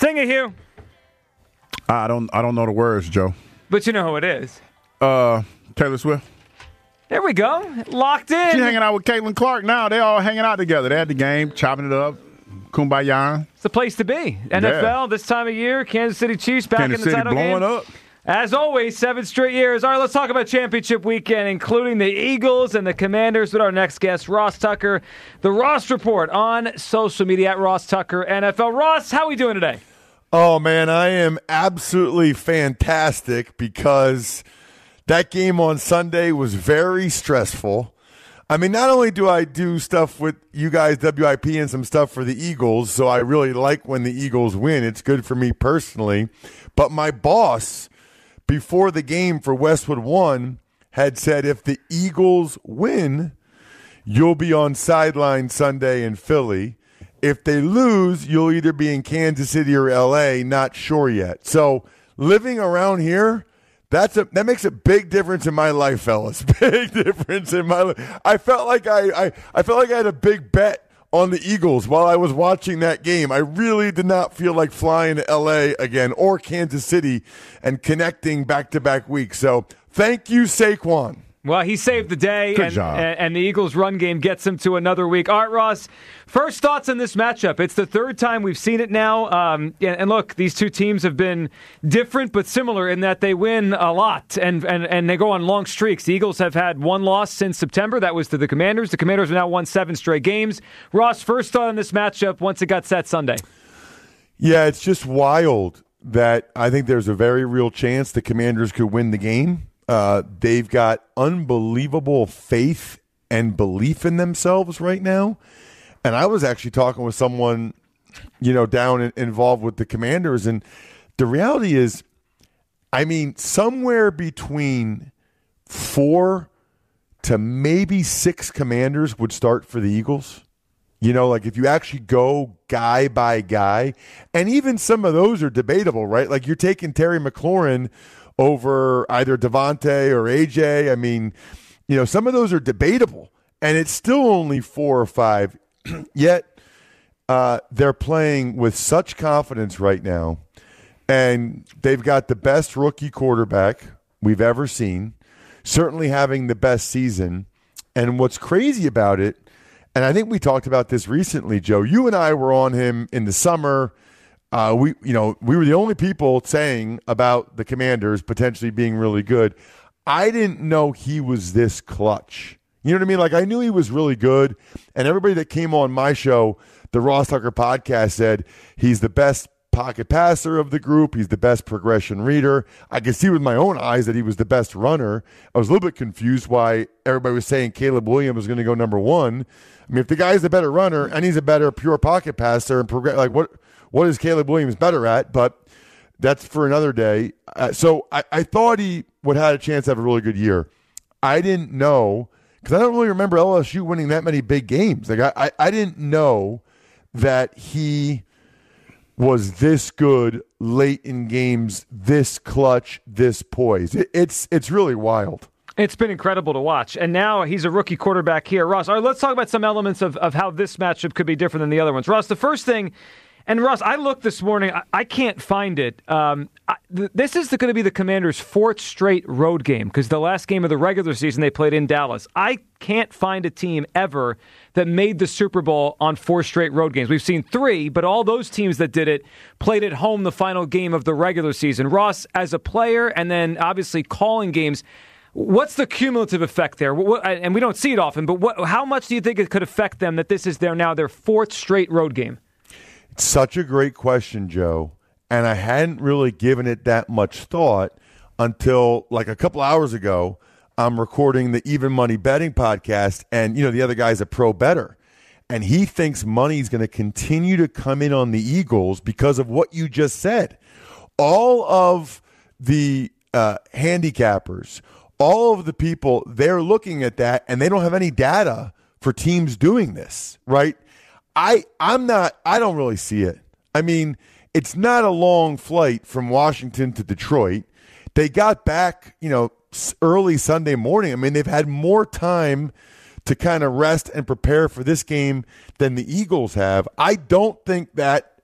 Sing it, Hugh. I don't know the words, Joe. But you know who it is. Taylor Swift. There we go. Locked in. She's hanging out with Caitlin Clark now. They all hanging out together. They had the game, chopping it up. Kumbaya. It's the place to be. NFL, this time of year, Kansas City Chiefs back Kansas in the City title blowing game. up. As always, 7 straight years. All right, let's talk about championship weekend, including the Eagles and the Commanders with our next guest, Ross Tucker. The Ross Report on social media at Ross Tucker NFL. Ross, how are we doing today? Oh, man, I am absolutely fantastic because that game on Sunday was very stressful. I mean, not only do I do stuff with you guys, WIP, and some stuff for the Eagles, so I really like when the Eagles win. It's good for me personally. But my boss, before the game for Westwood One, had said if the Eagles win, you'll be on sideline Sunday in Philly. If they lose, you'll either be in Kansas City or L.A., not sure yet. So living around here, that makes a big difference in my life, fellas. Big difference in my life. I felt like I had a big bet on the Eagles while I was watching that game. I really did not feel like flying to L.A. again or Kansas City and connecting back-to-back weeks. So thank you, Saquon. Well, he saved the day, Good job. And the Eagles' run game gets him to another week. All right, Ross, first thoughts on this matchup. It's the third time we've seen it now. And look, these two teams have been different but similar in that they win a lot, and they go on long streaks. The Eagles have had one loss since September. That was to the Commanders. The Commanders have now won 7 straight games. Ross, first thought on this matchup once it got set Sunday. Yeah, it's just wild that I think there's a very real chance the Commanders could win the game. They've got unbelievable faith and belief in themselves right now. And I was actually talking with someone, down involved with the Commanders. And the reality is, I mean, somewhere between 4 to maybe 6 Commanders would start for the Eagles. Like if you actually go guy by guy, and even some of those are debatable, right? Like you're taking Terry McLaurin over either Devontae or AJ. I mean, some of those are debatable, and it's still only 4 or 5. Yet they're playing with such confidence right now, and they've got the best rookie quarterback we've ever seen, certainly having the best season. And what's crazy about it, and I think we talked about this recently, Joe, you and I were on him in the summer. We were the only people saying about the Commanders potentially being really good. I didn't know he was this clutch. You know what I mean? Like I knew he was really good, and everybody that came on my show, the Ross Tucker podcast, said he's the best pocket passer of the group. He's the best progression reader. I could see with my own eyes that he was the best runner. I was a little bit confused why everybody was saying Caleb Williams was going to go number 1. I mean, if the guy's a better runner and he's a better pure pocket passer and what is Caleb Williams better at? But that's for another day. So I thought he would have had a chance to have a really good year. I didn't know, because I don't really remember LSU winning that many big games. Like I didn't know that he was this good late in games, this clutch, this poised. It's really wild. It's been incredible to watch. And now he's a rookie quarterback here. Ross, all right, let's talk about some elements of how this matchup could be different than the other ones. Ross, the first thing, and Ross, I looked this morning. I can't find it. This is going to be the Commanders' 4th straight road game because the last game of the regular season they played in Dallas. I can't find a team ever that made the Super Bowl on 4 straight road games. We've seen 3, but all those teams that did it played at home the final game of the regular season. Ross, as a player and then obviously calling games, what's the cumulative effect there? And we don't see it often, but how much do you think it could affect them that this is their 4th straight road game? It's such a great question, Joe. And I hadn't really given it that much thought until like a couple hours ago. I'm recording the Even Money Betting podcast, and the other guy's a pro bettor. And he thinks money's going to continue to come in on the Eagles because of what you just said. All of the handicappers, all of the people, they're looking at that, and they don't have any data for teams doing this, right? I don't really see it. I mean, it's not a long flight from Washington to Detroit. They got back, early Sunday morning. I mean, they've had more time to kind of rest and prepare for this game than the Eagles have. I don't think that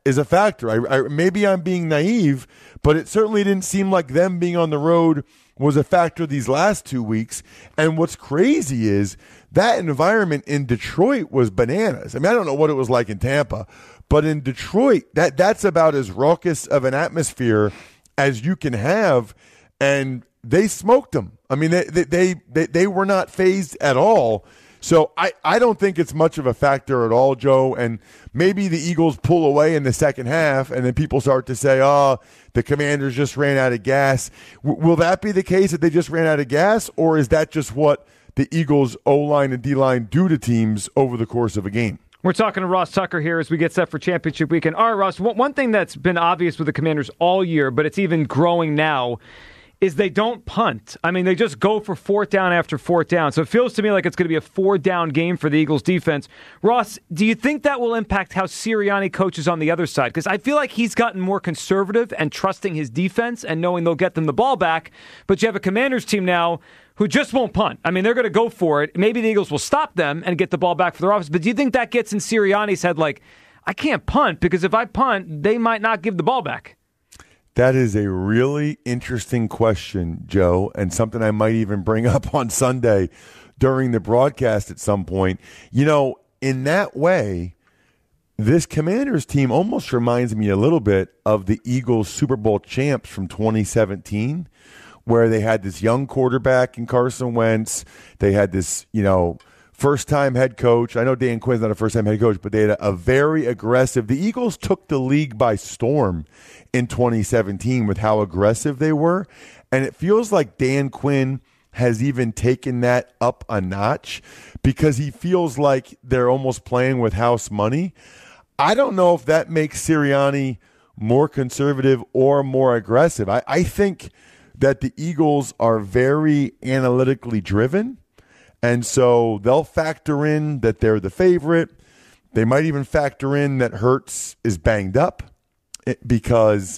is a factor. Maybe I'm being naive, but it certainly didn't seem like them being on the road was a factor these last 2 weeks. And what's crazy is that environment in Detroit was bananas. I mean, I don't know what it was like in Tampa, but in Detroit, that's about as raucous of an atmosphere as you can have. And they smoked them. I mean, they were not fazed at all. So I don't think it's much of a factor at all, Joe. And maybe the Eagles pull away in the second half, and then people start to say, oh, the Commanders just ran out of gas. Will that be the case that they just ran out of gas, or is that just what the Eagles' O-line and D-line do to teams over the course of a game? We're talking to Ross Tucker here as we get set for championship weekend. All right, Ross, one thing that's been obvious with the Commanders all year, but it's even growing now, is they don't punt. I mean, they just go for fourth down after fourth down. So it feels to me like it's going to be a four-down game for the Eagles defense. Ross, do you think that will impact how Sirianni coaches on the other side? Because I feel like he's gotten more conservative and trusting his defense and knowing they'll get them the ball back. But you have a Commanders team now who just won't punt. I mean, they're going to go for it. Maybe the Eagles will stop them and get the ball back for their offense. But do you think that gets in Sirianni's head like, I can't punt because if I punt, they might not give the ball back? That is a really interesting question, Joe, and something I might even bring up on Sunday during the broadcast at some point. You know, in that way, this Commanders team almost reminds me a little bit of the Eagles Super Bowl champs from 2017, where they had this young quarterback in Carson Wentz. They had this, first-time head coach. I know Dan Quinn's not a first-time head coach, but they had a very aggressive – the Eagles took the league by storm in 2017 with how aggressive they were. And it feels like Dan Quinn has even taken that up a notch because he feels like they're almost playing with house money. I don't know if that makes Sirianni more conservative or more aggressive. I think that the Eagles are very analytically driven. And so they'll factor in that they're the favorite. They might even factor in that Hurts is banged up because,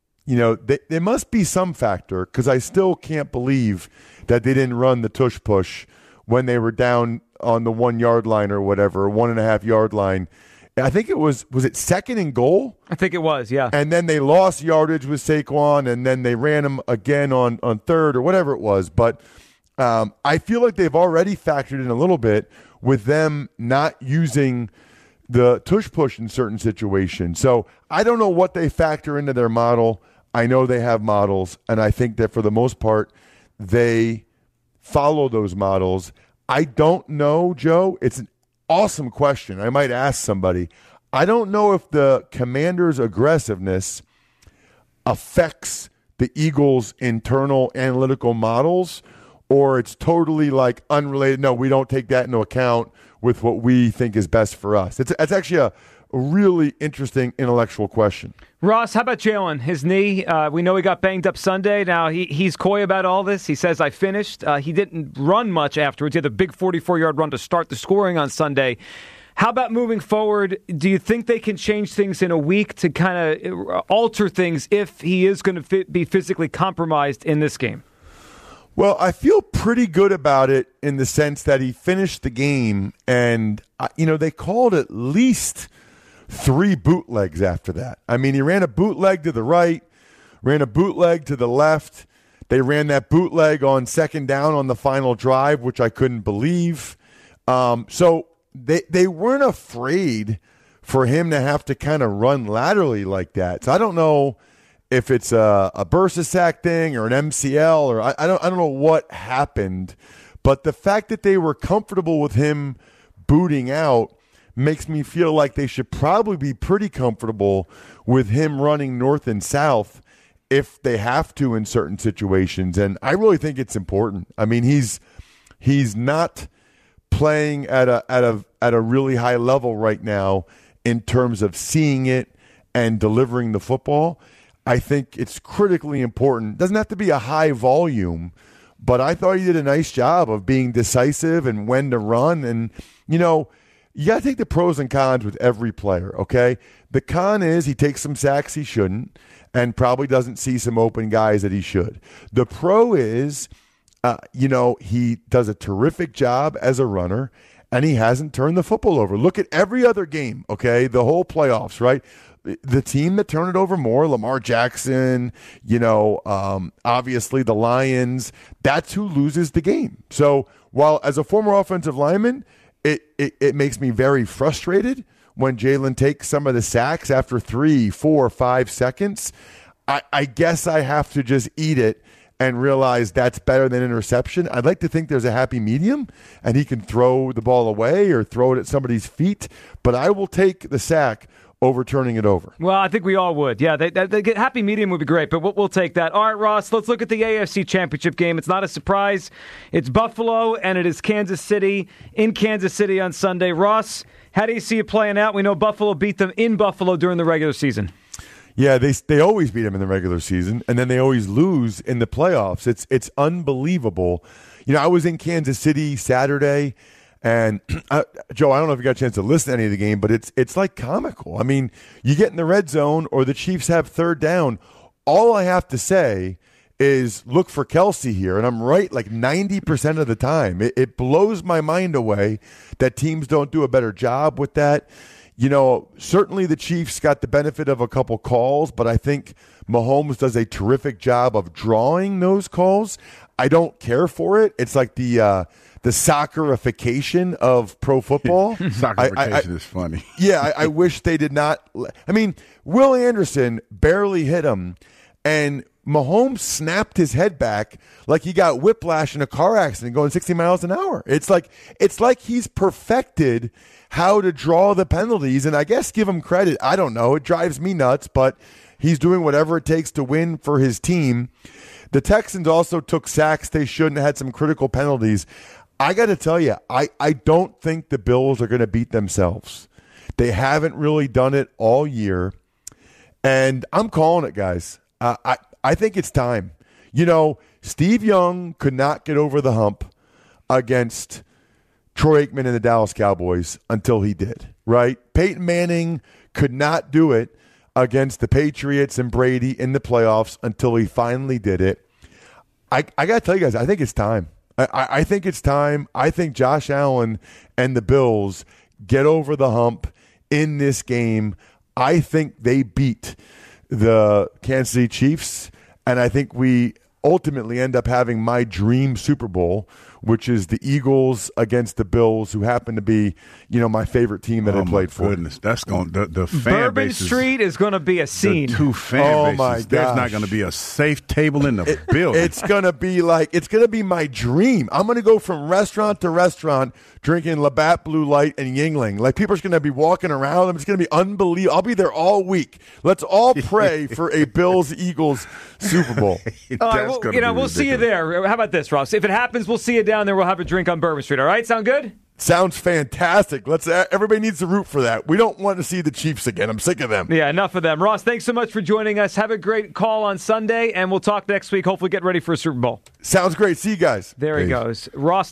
there must be some factor because I still can't believe that they didn't run the tush push when they were down on the 1 yard line or whatever, 1.5 yard line. I think it was it second and goal? I think it was, yeah. And then they lost yardage with Saquon, and then they ran him again on third or whatever it was. But I feel like they've already factored in a little bit with them not using the tush push in certain situations. So I don't know what they factor into their model. I know they have models, and I think that for the most part, they follow those models. I don't know, Joe. It's an awesome question. I might ask somebody. I don't know if the Commanders' aggressiveness affects the Eagles' internal analytical models, or it's totally like unrelated. No, we don't take that into account with what we think is best for us. It's actually a really interesting intellectual question. Ross, how about Jalen? His knee, we know he got banged up Sunday. Now, he's coy about all this. He says, I finished. He didn't run much afterwards. He had a big 44-yard run to start the scoring on Sunday. How about moving forward? Do you think they can change things in a week to kind of alter things if he is going to be physically compromised in this game? Well, I feel pretty good about it in the sense that he finished the game, and they called at least 3 bootlegs after that. I mean, he ran a bootleg to the right, ran a bootleg to the left. They ran that bootleg on second down on the final drive, which I couldn't believe. So they weren't afraid for him to have to kind of run laterally like that. So I don't know if it's a bursa sack thing or an MCL or I don't know what happened, but the fact that they were comfortable with him booting out makes me feel like they should probably be pretty comfortable with him running north and south if they have to in certain situations. And I really think it's important. I mean, he's not playing at a really high level right now in terms of seeing it and delivering the football. I think it's critically important. It doesn't have to be a high volume, but I thought he did a nice job of being decisive and when to run. And, you got to take the pros and cons with every player, okay? The con is he takes some sacks he shouldn't and probably doesn't see some open guys that he should. The pro is, he does a terrific job as a runner, and he hasn't turned the football over. Look at every other game, okay? The whole playoffs, right? The team that turned it over more, Lamar Jackson, obviously the Lions, that's who loses the game. So while as a former offensive lineman, it makes me very frustrated when Jalen takes some of the sacks after 3, 4, 5 seconds. I guess I have to just eat it and realize that's better than interception. I'd like to think there's a happy medium and he can throw the ball away or throw it at somebody's feet, but I will take the sack over turning it over. Well, I think we all would. Yeah, they get happy medium would be great, but we'll take that. All right, Ross, let's look at the AFC Championship game. It's not a surprise. It's Buffalo, and it is Kansas City in Kansas City on Sunday. Ross, how do you see it playing out? We know Buffalo beat them in Buffalo during the regular season. Yeah, they always beat them in the regular season, and then they always lose in the playoffs. It's unbelievable. I was in Kansas City Saturday, and Joe, I don't know if you got a chance to listen to any of the game, but it's like comical. I mean, you get in the red zone or the Chiefs have third down. All I have to say is look for Kelsey here, and I'm right like 90% of the time. It blows my mind away that teams don't do a better job with that. Certainly the Chiefs got the benefit of a couple calls, but I think Mahomes does a terrific job of drawing those calls. I don't care for it. It's like the soccerification of pro football. Soccerification is funny. Yeah, I wish they did not. I mean, Will Anderson barely hit him, and Mahomes snapped his head back like he got whiplash in a car accident going 60 miles an hour. It's like he's perfected how to draw the penalties, and I guess give him credit. I don't know. It drives me nuts, but he's doing whatever it takes to win for his team. The Texans also took sacks they shouldn't, had some critical penalties. I got to tell you, I don't think the Bills are going to beat themselves. They haven't really done it all year, and I'm calling it, guys. I think it's time. Steve Young could not get over the hump against Troy Aikman and the Dallas Cowboys until he did, right? Peyton Manning could not do it against the Patriots and Brady in the playoffs until he finally did it. I got to tell you guys, I think it's time. I think it's time. I think Josh Allen and the Bills get over the hump in this game. I think they beat the Kansas City Chiefs, and I think we ultimately end up having my dream Super Bowl, which is the Eagles against the Bills, who happen to be, my favorite team that I played for. Goodness, that's going the fan Bourbon bases, Street is going to be a scene. The two fan bases. My gosh. There's not going to be a safe table in the building. It's going to be my dream. I'm going to go from restaurant to restaurant drinking Labatt Blue Light and Yingling. Like, people are going to be walking around. It's going to be unbelievable. I'll be there all week. Let's all pray for a Bills-Eagles Super Bowl. All right, we'll see you there. How about this, Ross? If it happens, we'll see you down there. We'll have a drink on Bourbon Street. All right? Sound good? Sounds fantastic. Everybody needs to root for that. We don't want to see the Chiefs again. I'm sick of them. Yeah, enough of them. Ross, thanks so much for joining us. Have a great call on Sunday, and we'll talk next week. Hopefully get ready for a Super Bowl. Sounds great. See you guys. There he goes. Ross